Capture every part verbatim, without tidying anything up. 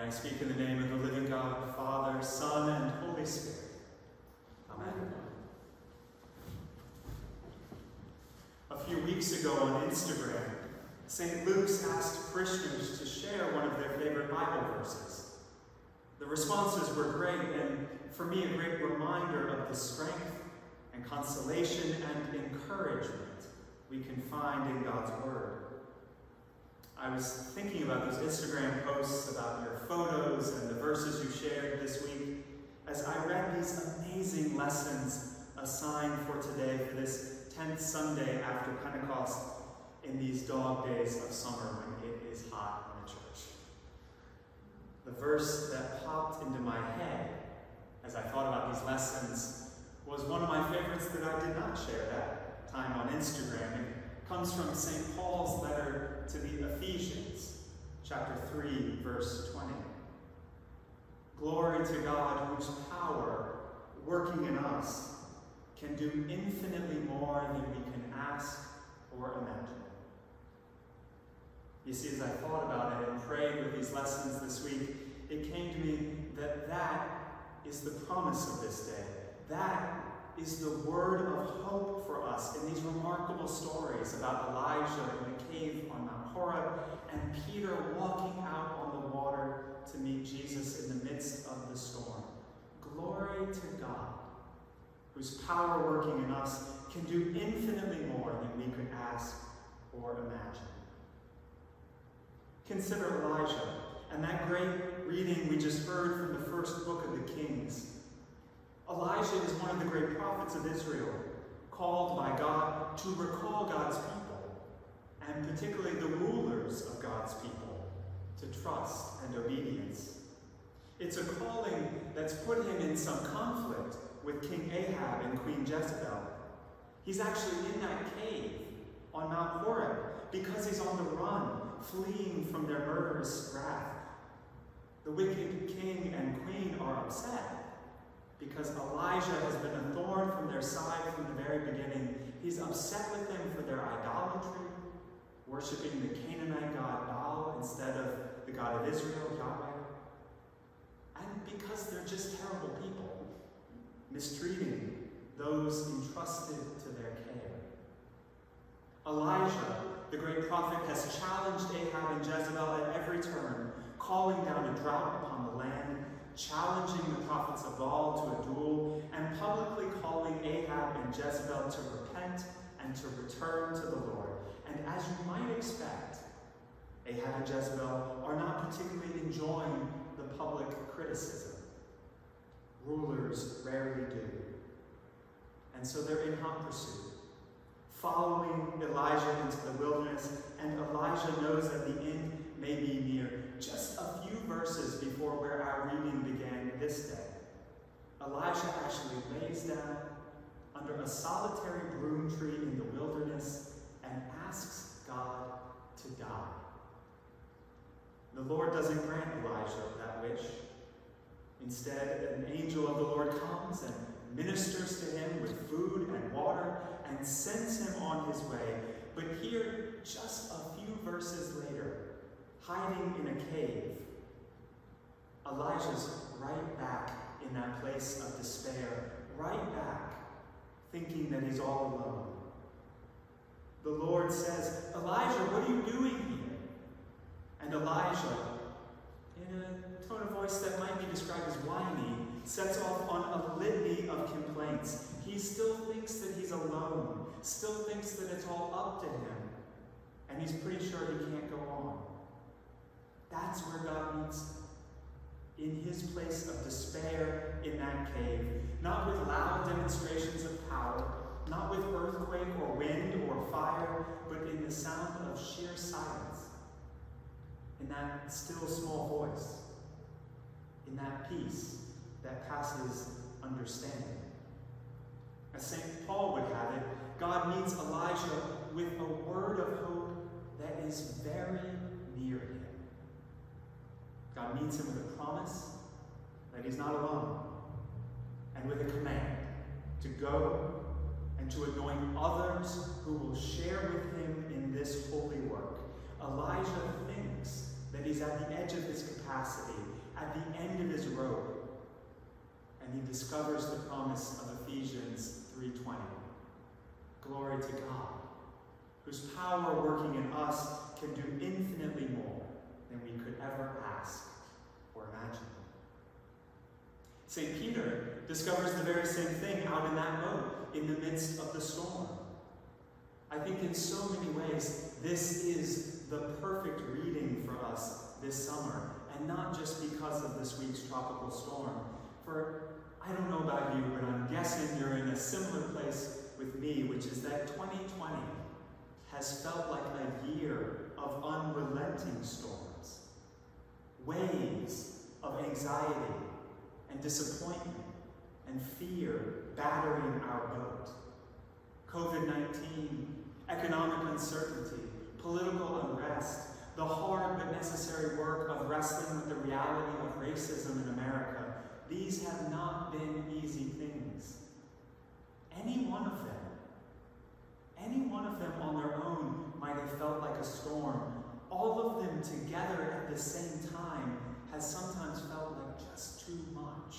I speak in the name of the living God, Father, Son, and Holy Spirit. Amen. A few weeks ago on Instagram, Saint Luke's asked parishioners to share one of their favorite Bible verses. The responses were great, and for me, a great reminder of the strength and consolation and encouragement we can find in God's Word. I was thinking about those Instagram posts about your photos and the verses you shared this week as I read these amazing lessons assigned for today for this tenth Sunday after Pentecost in these dog days of summer when it is hot in a church. The verse that popped into my head as I thought about these lessons was one of my favorites that I did not share that time on Instagram. It comes from Saint Paul's letter to the Ephesians, chapter three, verse twenty. Glory to God, whose power, working in us, can do infinitely more than we can ask or imagine. You see, as I thought about it and prayed with these lessons this week, it came to me that that is the promise of this day. That is the word of hope for us in these remarkable stories about Elijah in the cave on Mount Horeb and Peter walking out on the water to meet Jesus in the midst of the storm. Glory to God, whose power working in us can do infinitely more than we could ask or imagine. Consider Elijah and that great reading we just heard from the first book of the Kings. Elijah is one of the great prophets of Israel, called by God to recall God's people, and particularly the rulers of God's people, to trust and obedience. It's a calling that's put him in some conflict with King Ahab and Queen Jezebel. He's actually in that cave on Mount Horeb because he's on the run, fleeing from their murderous wrath. The wicked king and queen are upset because Elijah has been a thorn from their side from the very beginning. He's upset with them for their idolatry, worshiping the Canaanite god Baal instead of the God of Israel, Yahweh. And because they're just terrible people, mistreating those entrusted to their care. Elijah, the great prophet, has challenged Ahab and Jezebel at every turn, calling down a drought upon the land, challenging the prophets of Baal to a duel, and publicly calling Ahab and Jezebel to repent and to return to the Lord. And as you might expect, Ahab and Jezebel are not particularly enjoying the public criticism. Rulers rarely do. And so they're in hot pursuit, following Elijah into the wilderness, and Elijah knows that the end may be near. Just a few verses before where our reading began this day, Elijah actually lays down under a solitary broom tree in the wilderness and asks God to die. The Lord doesn't grant Elijah that wish. Instead, an angel of the Lord comes and ministers to him with food and water and sends him on his way. But here, just a few verses later, hiding in a cave, Elijah's right back in that place of despair, right back, thinking that he's all alone. The Lord says, Elijah, what are you doing here? And Elijah, in a tone of voice that might be described as whiny, sets off on a litany of complaints. He still thinks that he's alone, still thinks that it's all up to him, and he's pretty sure he can't go on. That's where God meets him, in his place of despair in that cave, not with loud demonstrations of power, not with earthquake or wind or fire, but in the sound of sheer silence, in that still small voice, in that peace that passes understanding. As Saint Paul would have it, God meets Elijah with a word of hope that is very near him. God meets him with a promise that he's not alone, and with a command to go and to anoint others who will share with him in this holy work. Elijah thinks that he's at the edge of his capacity, at the end of his rope, and he discovers the promise of Ephesians three twenty. Glory to God, whose power working in us can do infinitely more than we could ever ask or imagine. Saint Peter discovers the very same thing out in that boat in the midst of the storm. I think in so many ways, this is the perfect reading for us this summer, and not just because of this week's tropical storm. For I don't know about you, but I'm guessing you're in a similar place with me, which is that twenty twenty has felt like a year of unrelenting storms, waves of anxiety and disappointment and fear battering our boat. COVID nineteen, economic uncertainty, political unrest, the hard but necessary work of wrestling with the reality of racism in America. These have not been easy things. Any one of them, any one of them on their own might have felt like a storm. All of them together at the same time has sometimes felt like just too much.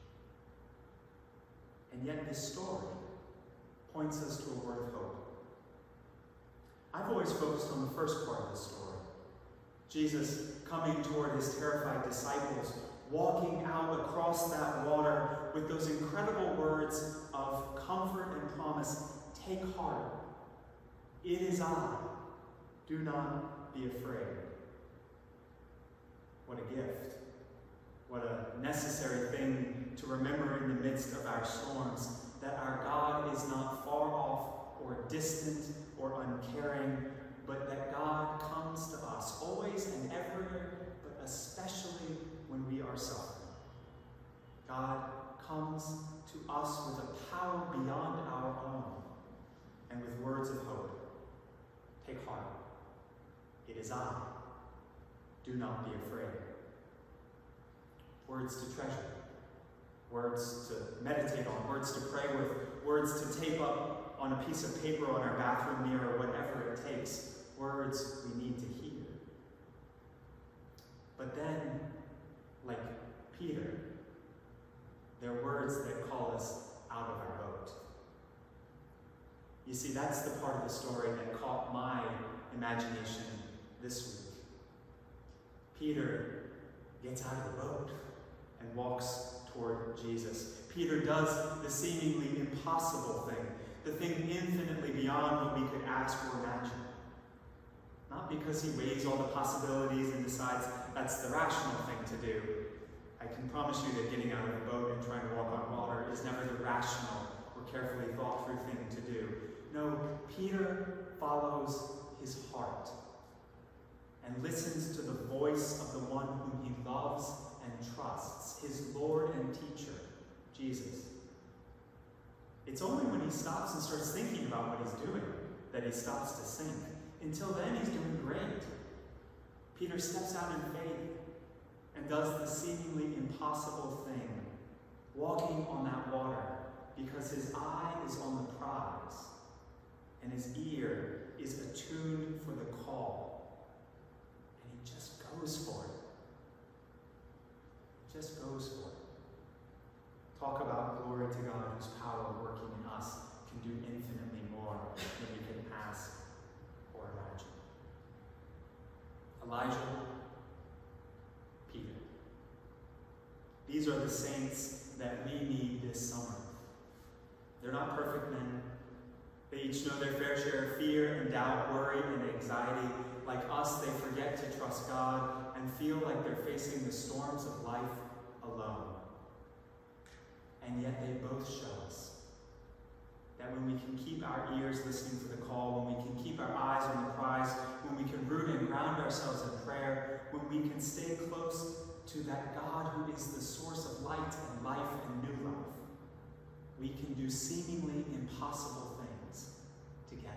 And yet this story points us to a word of hope. I've always focused on the first part of the story. Jesus coming toward his terrified disciples, walking out across that water with those incredible words of comfort and promise. Take heart. It is I. Do not be afraid. What a gift. What a necessary thing to remember in the midst of our storms, that our God is not far off or distant or uncaring, but that God comes to us always and everywhere, but especially when we are suffering. God comes to us with a power beyond our own and with words of hope. Take heart. It is I. Do not be afraid. Words to treasure. Words to meditate on. Words to pray with. Words to tape up on a piece of paper on our bathroom mirror, whatever it takes. Words we need to hear. But then, like Peter, they're words that call us out of our boat. You see, that's the part of the story that caught my imagination this week. Peter gets out of the boat and walks toward Jesus. Peter does the seemingly impossible thing, the thing infinitely beyond what we could ask or imagine. Not because he weighs all the possibilities and decides that's the rational thing to do. I can promise you that getting out of the boat and trying to walk on water is never the rational or carefully thought through thing to do. No, Peter follows his heart and listens to the voice of the one whom he loves and trusts, his Lord and teacher, Jesus. It's only when he stops and starts thinking about what he's doing that he stops to sink. Until then, he's doing great. Peter steps out in faith and does the seemingly impossible thing, walking on that water because his eye is on the prize and his ear is attuned for the call. And he just goes for it. Just goes for it. Talk about glory to God, whose power working in us can do infinitely more than we can ask or imagine. Elijah, Peter. These are the saints that we need this summer. They're not perfect men. They each know their fair share of fear and doubt, worry and anxiety. Like us, they forget to trust God and feel like they're facing the storms of life alone. And yet they both show us that when we can keep our ears listening for the call, when we can keep our eyes on the prize, when we can root and ground ourselves in prayer, when we can stay close to that God who is the source of light and life and new life, we can do seemingly impossible things together.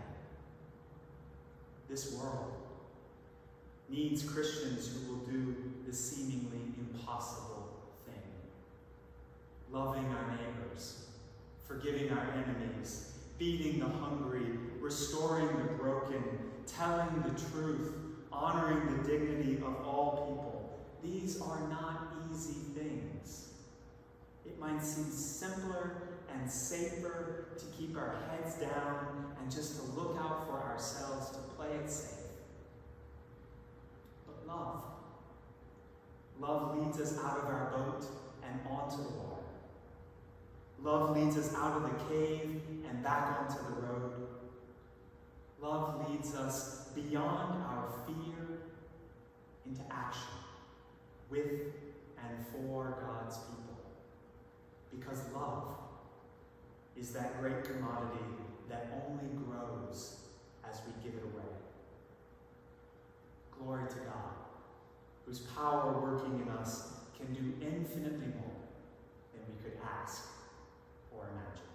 This world needs Christians who will do the seemingly impossible thing. Loving our neighbors, forgiving our enemies, feeding the hungry, restoring the broken, telling the truth, honoring the dignity of all people. These are not easy things. It might seem simpler and safer to keep our heads down and just to look out for ourselves, to play it safe. But love. Love leads us out of our boat and onto the water. Love leads us out of the cave and back onto the road. Love leads us beyond our fear into action with and for God's people. Because love is that great commodity that only grows as we give it away. Glory to God, whose power working in us can do infinitely more than we could ask or imagine.